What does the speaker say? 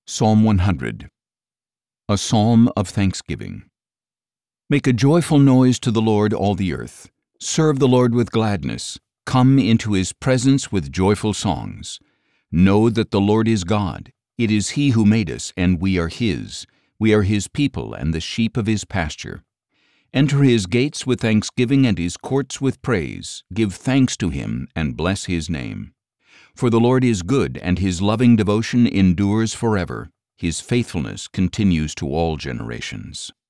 Psalm 100. A Psalm of Thanksgiving. Make a joyful noise to the Lord, all the earth. Serve the Lord with gladness. Come into His presence with joyful songs. Know that the Lord is God. It is He who made us, and we are His. We are His people and the sheep of His pasture. Enter His gates with thanksgiving and His courts with praise. Give thanks to Him and bless His name. For the Lord is good, and His loving devotion endures forever. His faithfulness continues to all generations.